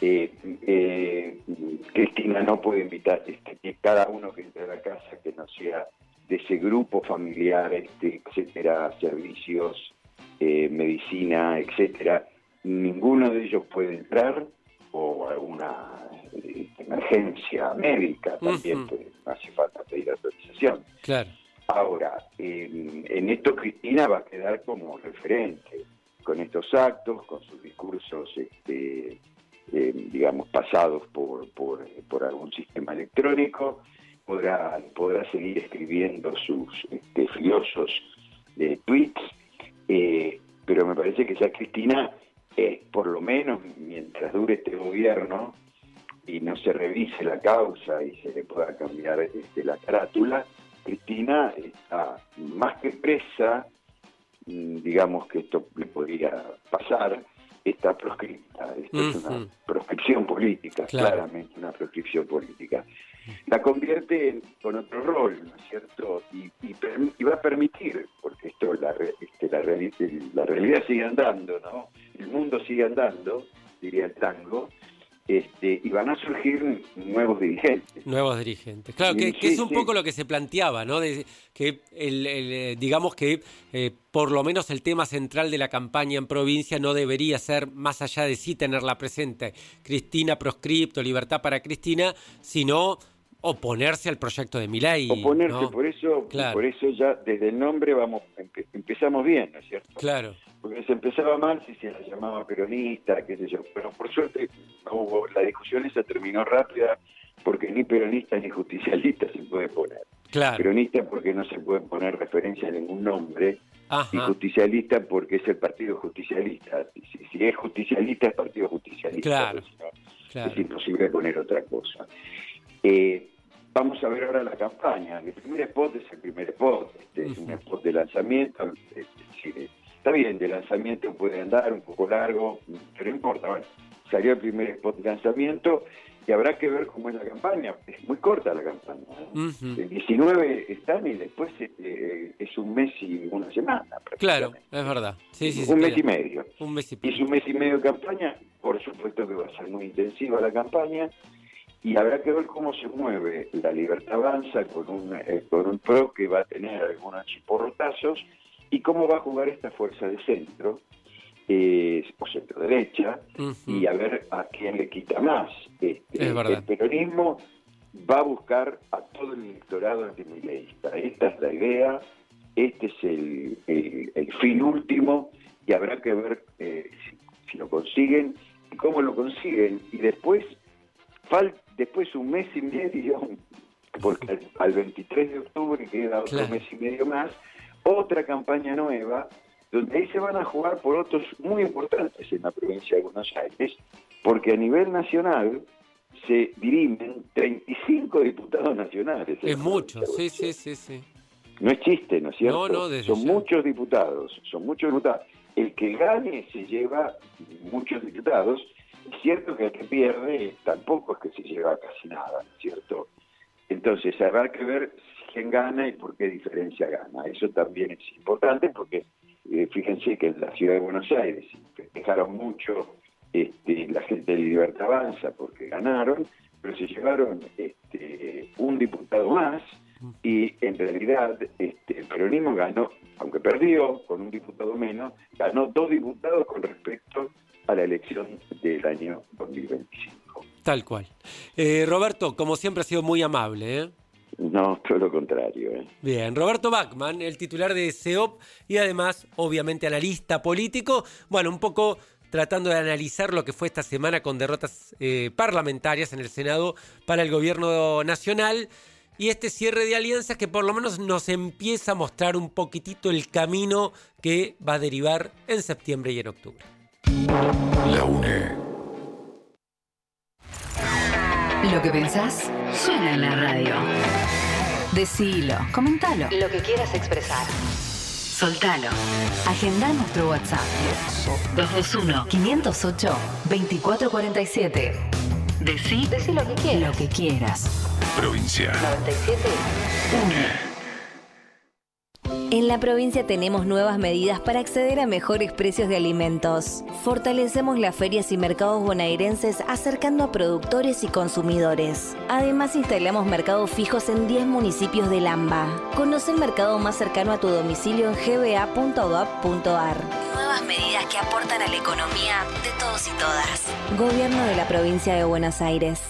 Cristina no puede invitar que cada uno que entre a la casa que no sea de ese grupo familiar, etcétera, servicios, medicina, etcétera, ninguno de ellos puede entrar, o alguna emergencia médica también, pues, no hace falta pedir autorización. Claro. Ahora, en esto Cristina va a quedar como referente, con estos actos, con sus discursos, digamos, pasados por algún sistema electrónico. Podrá seguir escribiendo sus furiosos tweets, pero me parece que ya Cristina, por lo menos mientras dure este gobierno y no se revise la causa y se le pueda cambiar la carátula, Cristina está más que presa, digamos que esto le podría pasar, está proscripta. Esto es una proscripción política, claramente una proscripción política. La convierte con otro rol, ¿no es cierto? Y va a permitir, porque esto la realidad sigue andando, ¿no? El mundo sigue andando, diría el tango, y van a surgir nuevos dirigentes. Nuevos dirigentes. Claro, que es un poco lo que se planteaba, ¿no? Que digamos que por lo menos el tema central de la campaña en provincia no debería ser, más allá de sí tenerla presente, Cristina proscripto, libertad para Cristina, sino oponerse al proyecto de Milei. Oponerse, ¿no? por eso ya desde el nombre empezamos bien, ¿no es cierto? Claro. Porque se empezaba mal si se la llamaba peronista, qué sé yo, pero por suerte la discusión esa terminó rápida, porque ni peronista ni justicialista se puede poner. Claro. Peronista porque no se puede poner referencia a ningún nombre, Ajá. y justicialista porque es el Partido Justicialista. Si es justicialista, es Partido Justicialista. Claro. Si no, Claro. es imposible poner otra cosa. Vamos a ver ahora la campaña. El primer spot es el primer spot. Es un spot de lanzamiento. Está bien, de lanzamiento puede andar un poco largo, pero no importa. Bueno, salió el primer spot de lanzamiento y habrá que ver cómo es la campaña. Es muy corta la campaña, ¿no? El 19 están y después es un mes y una semana. Claro, es verdad. Sí, un mes y medio. Un mes y medio. Es un mes y medio de campaña. Por supuesto que va a ser muy intensiva la campaña. Y habrá que ver cómo se mueve la Libertad Avanza con un PRO que va a tener algunos chisporrotazos, y cómo va a jugar esta fuerza de centro, o centro-derecha, y a ver a quién le quita más. El peronismo va a buscar a todo el electorado antimileísta. Esta es la idea, este es el fin último, y habrá que ver si lo consiguen y cómo lo consiguen. Y después un mes y medio, porque al 23 de octubre queda otro mes y medio más, otra campaña nueva, donde ahí se van a jugar por otros muy importantes en la provincia de Buenos Aires, porque a nivel nacional se dirimen 35 diputados nacionales. Es mucho, sí. No es chiste, ¿no es cierto? No, son muchos diputados. El que gane se lleva muchos diputados. Es cierto que el que pierde tampoco es que se lleva casi nada, ¿no es cierto? Entonces habrá que ver quién gana y por qué diferencia gana. Eso también es importante porque fíjense que en la ciudad de Buenos Aires festejaron mucho la gente de Libertad Avanza porque ganaron, pero se llevaron un diputado más, y en realidad el peronismo ganó, aunque perdió con un diputado menos, ganó 2 diputados con respecto a la elección del año 2025. Tal cual. Roberto, como siempre, ha sido muy amable, ¿eh? No, todo lo contrario. Bien, Roberto Bachmann, el titular de CEOP y además, obviamente, analista político. Bueno, un poco tratando de analizar lo que fue esta semana con derrotas parlamentarias en el Senado para el gobierno nacional y este cierre de alianzas que por lo menos nos empieza a mostrar un poquitito el camino que va a derivar en septiembre y en octubre. La UNE. Lo que pensás suena en la radio. Decilo, comentalo. Lo que quieras expresar. Soltalo. Agendá nuestro WhatsApp. 221-508-2447. Decí lo que quieras. Lo que quieras. Provincia 97. UNE. En la provincia tenemos nuevas medidas para acceder a mejores precios de alimentos. Fortalecemos las ferias y mercados bonaerenses acercando a productores y consumidores. Además, instalamos mercados fijos en 10 municipios del AMBA. Conoce el mercado más cercano a tu domicilio en gba.gov.ar. Nuevas medidas que aportan a la economía de todos y todas. Gobierno de la provincia de Buenos Aires.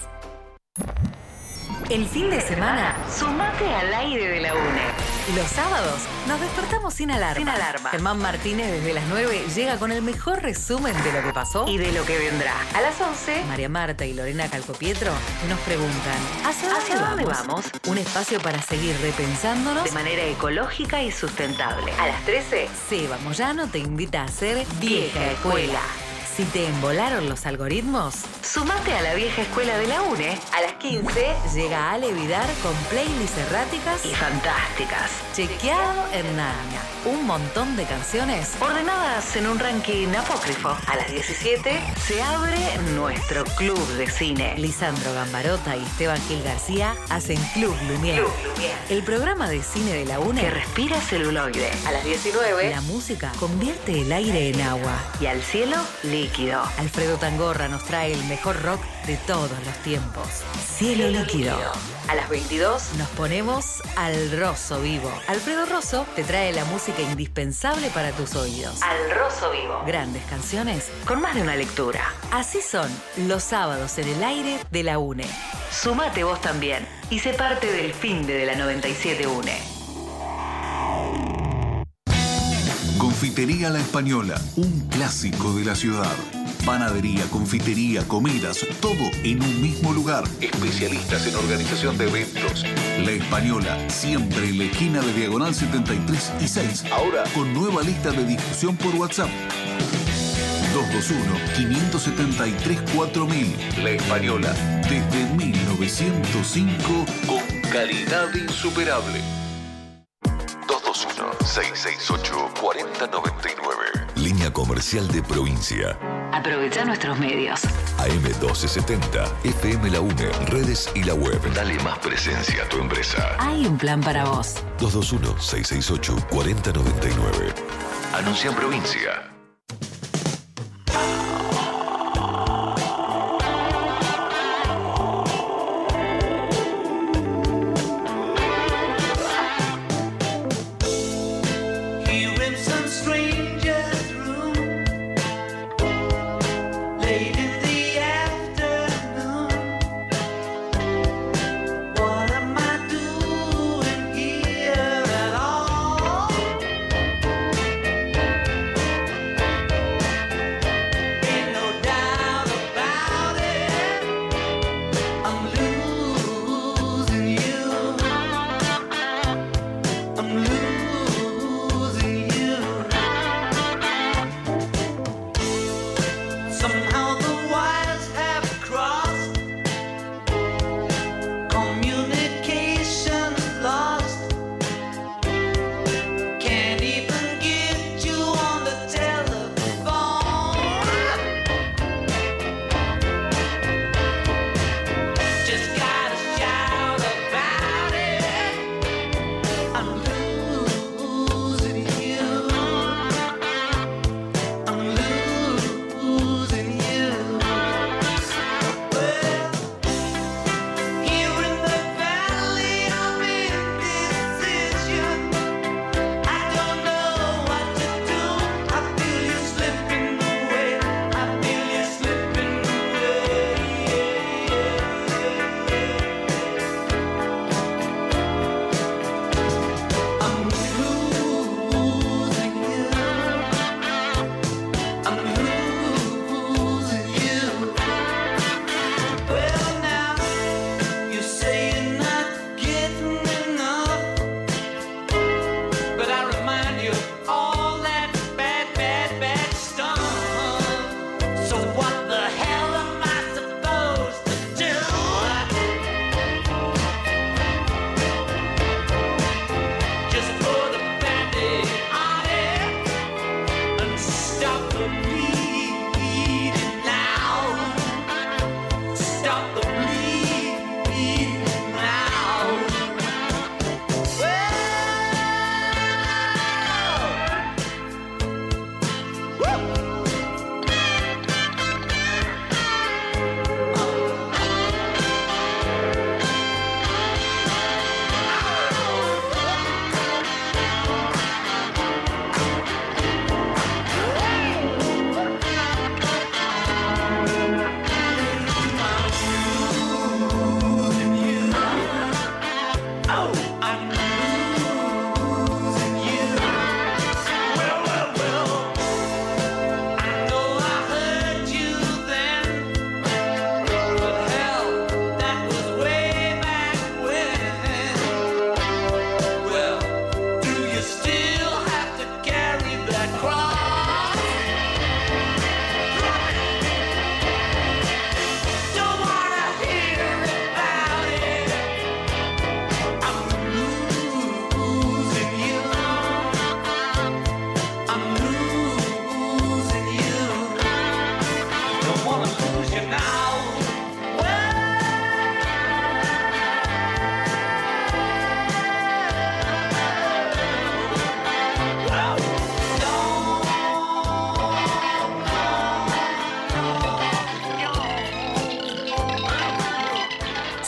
El fin de semana, sumate al aire de la UNE. Los sábados nos despertamos sin alarma. Germán Martínez desde las 9 llega con el mejor resumen de lo que pasó y de lo que vendrá. A las 11, María Marta y Lorena Calcopietro nos preguntan ¿Hacia dónde vamos? Un espacio para seguir repensándonos de manera ecológica y sustentable. A las 13, Seba Moyano te invita a hacer Vieja Escuela. Si te embolaron los algoritmos, sumate a la vieja escuela de la UNE. A las 15 llega Ale Vidar con playlists erráticas y fantásticas. Chequeado en Narnia. Un montón de canciones ordenadas en un ranking apócrifo. A las 17 se abre nuestro club de cine. Lisandro Gambarota y Esteban Gil García hacen Club Lumière. El programa de cine de la UNE que respira celuloide. A las 19 la música convierte el aire en agua y al cielo líquido. Alfredo Tangorra nos trae el mejor rock de todos los tiempos. Cielo líquido. A las 22 nos ponemos al Rosso Vivo. Alfredo Rosso te trae la música indispensable para tus oídos. Al Rosso Vivo. Grandes canciones con más de una lectura. Así son los sábados en el aire de la UNE. Sumate vos también y sé parte del fin de la 97 UNE. Confitería La Española, un clásico de la ciudad. Panadería, confitería, comidas, todo en un mismo lugar. Especialistas en organización de eventos. La Española, siempre en la esquina de Diagonal 73 y 6. Ahora con nueva lista de discusión por WhatsApp. 221-573-4000. La Española, desde 1905, con calidad insuperable. 221-668-4099. Línea comercial de provincia. Aprovecha nuestros medios. AM1270, FM La UNE, redes y la web. Dale más presencia a tu empresa. Hay un plan para vos. 221-668-4099. Anuncia en provincia.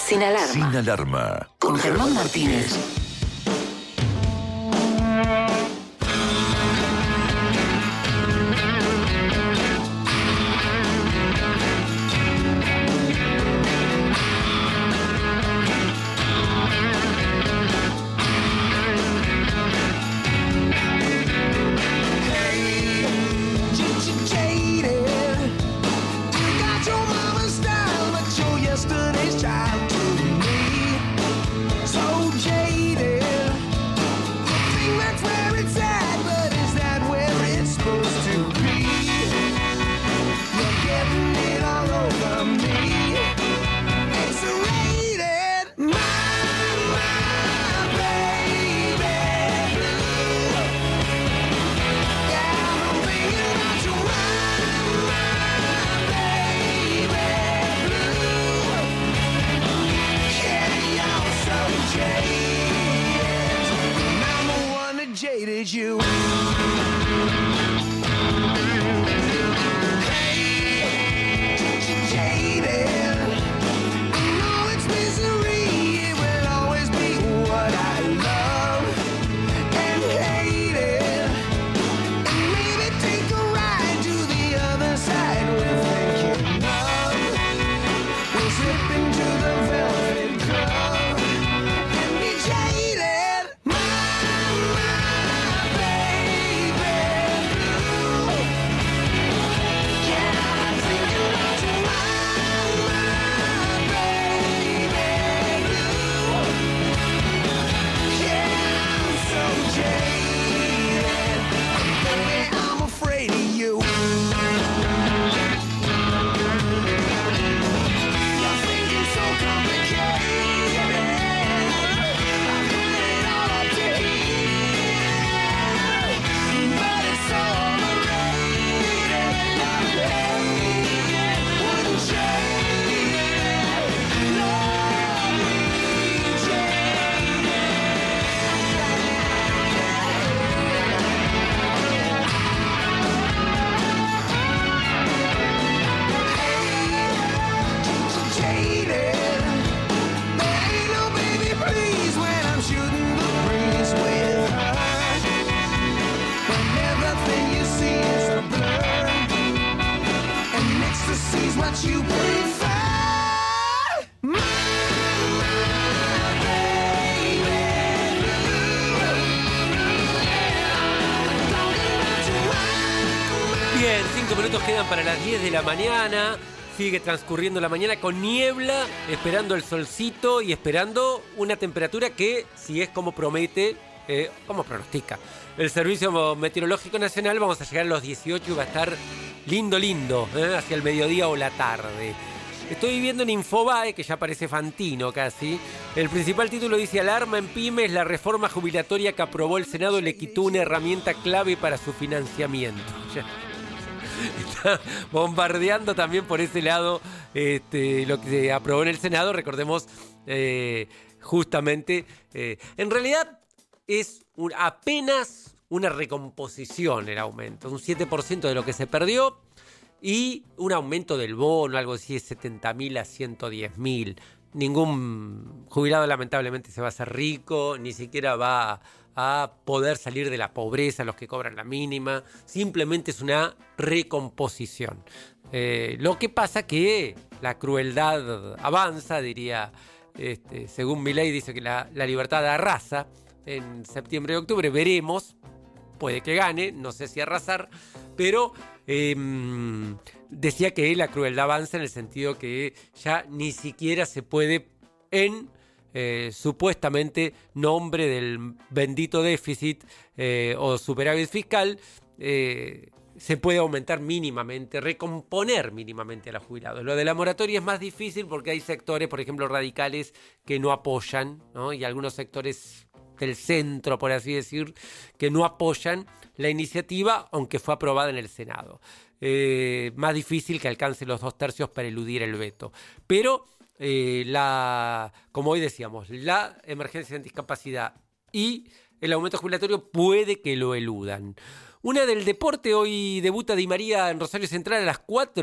Sin alarma. Sin alarma. Con Germán Martínez. Bien, 5 minutos quedan para las 10 de la mañana. Sigue transcurriendo la mañana con niebla, esperando el solcito y esperando una temperatura que, si es como promete, como pronostica el Servicio Meteorológico Nacional, vamos a llegar a los 18 y va a estar lindo, hacia el mediodía o la tarde. Estoy viendo en Infobae, que ya parece Fantino casi. El principal título dice: alarma en pymes, la reforma jubilatoria que aprobó el Senado le quitó una herramienta clave para su financiamiento. Ya. Está bombardeando también por ese lado lo que se aprobó en el Senado. Recordemos justamente, en realidad es apenas una recomposición el aumento, un 7% de lo que se perdió y un aumento del bono, algo así de 70.000 a 110.000. Ningún jubilado lamentablemente se va a hacer rico, ni siquiera va a poder salir de la pobreza los que cobran la mínima. Simplemente es una recomposición. Lo que pasa que la crueldad avanza, diría, según Milei dice que la libertad arrasa en septiembre y octubre. Veremos, puede que gane, no sé si arrasar, pero decía que la crueldad avanza en el sentido que ya ni siquiera se puede en supuestamente nombre del bendito déficit o superávit fiscal, se puede aumentar mínimamente, recomponer mínimamente a los jubilados. Lo de la moratoria es más difícil porque hay sectores, por ejemplo, radicales, que no apoyan, ¿no? Y algunos sectores del centro, por así decir, que no apoyan la iniciativa, aunque fue aprobada en el Senado. Más difícil que alcance los 2/3 para eludir el veto. Pero como hoy decíamos, la emergencia de discapacidad y el aumento jubilatorio puede que lo eludan. Una del deporte, hoy debuta Di María en Rosario Central a las 4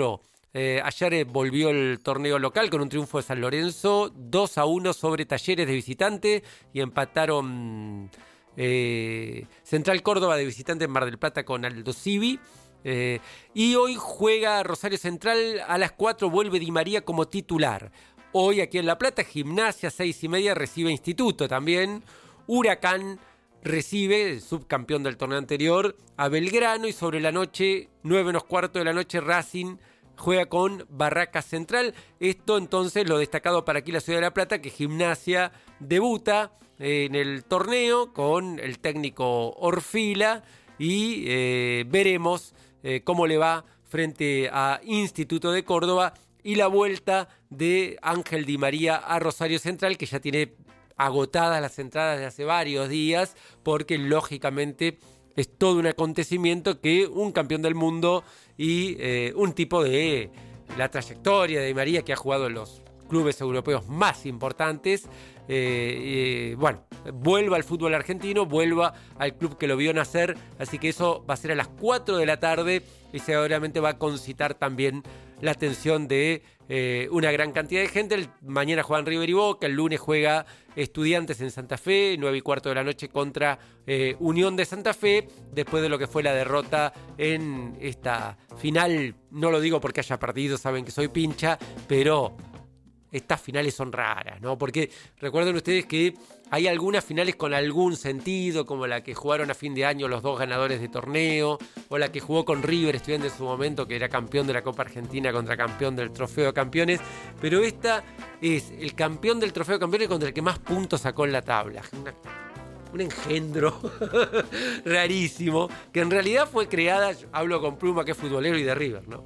Ayer volvió el torneo local con un triunfo de San Lorenzo, 2-1 sobre Talleres de visitante, y empataron Central Córdoba de visitante en Mar del Plata con Aldo Civi. Y hoy juega Rosario Central a las 4, vuelve Di María como titular. Hoy aquí en La Plata, Gimnasia 6:30 recibe Instituto también. Huracán recibe, el subcampeón del torneo anterior, a Belgrano, y sobre la noche, 9:15 de la noche, Racing juega con Barracas Central. Esto entonces lo destacado para aquí la ciudad de La Plata, que Gimnasia debuta en el torneo con el técnico Orfila, y veremos cómo le va frente a Instituto de Córdoba, y la vuelta de Ángel Di María a Rosario Central, que ya tiene agotadas las entradas de hace varios días, porque lógicamente es todo un acontecimiento que un campeón del mundo y un tipo de la trayectoria de Di María, que ha jugado en los clubes europeos más importantes, bueno, vuelva al fútbol argentino, vuelva al club que lo vio nacer. Así que eso va a ser a las 4 de la tarde y seguramente va a concitar también la atención de una gran cantidad de gente. Mañana juegan River y Boca, el lunes juega Estudiantes en Santa Fe, 9:15 de la noche contra Unión de Santa Fe, después de lo que fue la derrota en esta final. No lo digo porque haya perdido, saben que soy pincha, pero estas finales son raras, ¿no? Porque recuerden ustedes que hay algunas finales con algún sentido, como la que jugaron a fin de año los dos ganadores de torneo, o la que jugó con River Estudiantes en su momento, que era campeón de la Copa Argentina contra campeón del Trofeo de Campeones, pero esta es el campeón del Trofeo de Campeones contra el que más puntos sacó en la tabla. Un engendro rarísimo, que en realidad fue creada, hablo con Pluma, que es futbolero y de River, ¿no?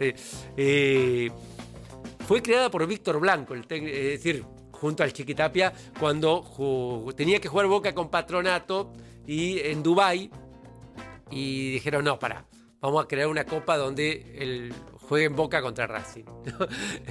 Fue creada por Víctor Blanco, es decir, junto al Chiquitapia, cuando tenía que jugar Boca con Patronato y en Dubái, y dijeron, no, vamos a crear una copa donde jueguen Boca contra Racing.